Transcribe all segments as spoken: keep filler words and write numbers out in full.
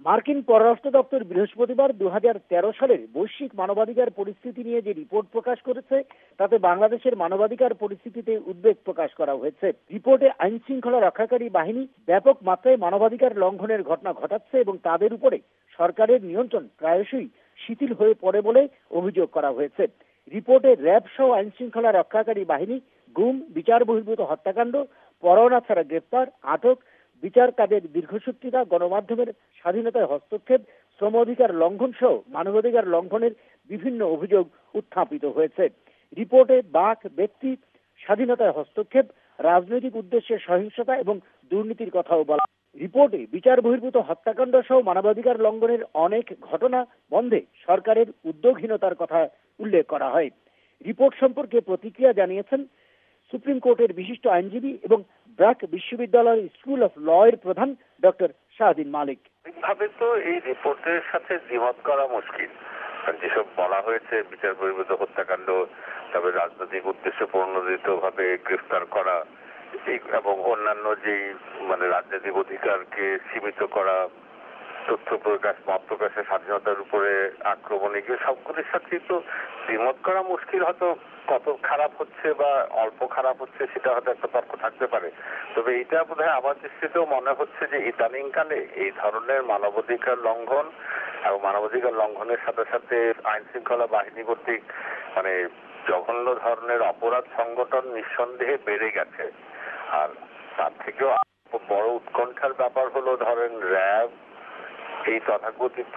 মার্কিন পররাষ্ট্র দপ্তর বৃহস্পতিবার দু হাজার তেরো সালের বৈশ্বিক মানবাধিকার পরিস্থিতি নিয়ে যে রিপোর্ট প্রকাশ করেছে তাতে বাংলাদেশের মানবাধিকার পরিস্থিতিতে উদ্বেগ প্রকাশ করা হয়েছে। রিপোর্টে আইন শৃঙ্খলা রক্ষাকারী বাহিনী ব্যাপক মাত্রায় মানবাধিকার লঙ্ঘনের ঘটনা ঘটাচ্ছে এবং তাদের উপরে সরকারের নিয়ন্ত্রণ প্রায়শই শিথিল হয়ে পড়ে বলে অভিযোগ করা হয়েছে। রিপোর্টে র্যাব সহ আইন শৃঙ্খলা রক্ষাকারী বাহিনী গুম, বিচার বহির্ভূত হত্যাকাণ্ড, পরোয়ানা ছাড়া গ্রেপ্তার, আটক, বিচার কাজের দীর্ঘসূত্রিতা, গণমাধ্যমের স্বাধীনতায় হস্তক্ষেপ, শ্রম অধিকার লঙ্ঘন সহ মানবাধিকার লঙ্ঘনের বিভিন্ন অভিযোগ উত্থাপিত হয়েছে। রিপোর্টে বাক ব্যক্তি স্বাধীনতায় হস্তক্ষেপ, রাজনৈতিক উদ্দেশ্যে সহিংসতা এবং দুর্নীতির কথাও বলা। রিপোর্টে বিচার বহির্ভূত হত্যাকাণ্ড সহ মানবাধিকার লঙ্ঘনের অনেক ঘটনা বন্ধে সরকারের উদ্যোগহীনতার কথা উল্লেখ করা হয়। রিপোর্ট সম্পর্কে প্রতিক্রিয়া জানিয়েছেন সুপ্রিম কোর্টের বিশিষ্ট আইনজীবী এবং ব্র্যাক বিশ্ববিদ্যালয় স্কুল অফ ল এর প্রধান ডক্টর শাহদিন মালিক। ভাবে তো এই রিপোর্টের সাথে দ্বিমত করা মুশকিল। যেসব বলা হয়েছে বিচার বহির্ভূত হত্যাকাণ্ড, তবে রাজনৈতিক উদ্দেশ্যে প্রণোদিত ভাবে গ্রেফতার করা এবং অন্যান্য যেই মানে রাজনৈতিক অধিকারকে সীমিত করা, তথ্য প্রকাশ, মত প্রকাশের স্বাধীনতার উপরে আক্রমণ, এগুলো সবগুলির সাথে তো দ্বিমত করা মুশকিল। হয়তো কত খারাপ হচ্ছে বা অল্প খারাপ হচ্ছে সেটা হয়তো একটা তর্ক থাকতে পারে, তবে এটা বোধহয় আমার দৃষ্টিতেও মনে হচ্ছে যে ইদানিংকালে এই ধরনের মানবাধিকার লঙ্ঘন এবং মানবাধিকার লঙ্ঘনের সাথে সাথে আইন শৃঙ্খলা বাহিনী কর্তৃক মানে জঘন্য ধরনের অপরাধ সংগঠন নিঃসন্দেহে বেড়ে গেছে। আর তার থেকেও বড় উৎকণ্ঠার ব্যাপার হলো ধরেন র্যাব এই তথাকথিত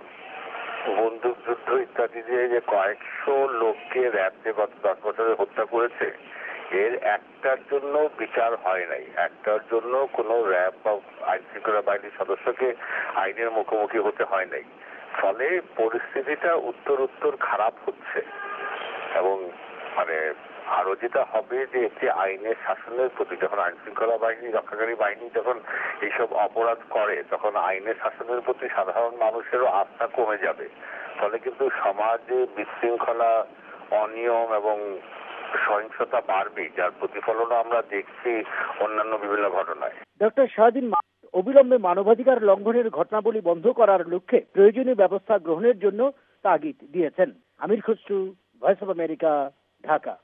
বন্দুক যুদ্ধ ইত্যাদি দিয়ে যে কয়েকশো লোককে র্যাব যে গত দশ বছরে হত্যা করেছে, এর একটার জন্য বিচার হয় নাই, একটার জন্য কোনো র্যাব বা আইন শৃঙ্খলা বাহিনীর সদস্যকে আইনের মুখোমুখি হতে হয় নাই। ফলে পরিস্থিতিটা উত্তর উত্তর খারাপ হচ্ছে এবং মানে আরো যেটা হবে যে একটি আইনের শাসনের প্রতি, যখন আইন শৃঙ্খলা বাহিনী রক্ষাকারী বাহিনী যখন এইসব অপরাধ করে তখন আইনের শাসনের প্রতি সাধারণ মানুষেরও আস্থা কমে যাবে। ফলে কিন্তু সমাজে বিশৃঙ্খলা, অনিয়ম এবং সহিংসতা বাড়বে, যার প্রতিফলনও আমরা দেখছি অন্যান্য বিভিন্ন ঘটনায়। ডক্টর শাহদিন অবিলম্বে মানবাধিকার লঙ্ঘনের ঘটনাবলী বন্ধ করার লক্ষ্যে প্রয়োজনীয় ব্যবস্থা গ্রহণের জন্য তাগিদ দিয়েছেন। Amir Khasru, voice of America, Dhaka.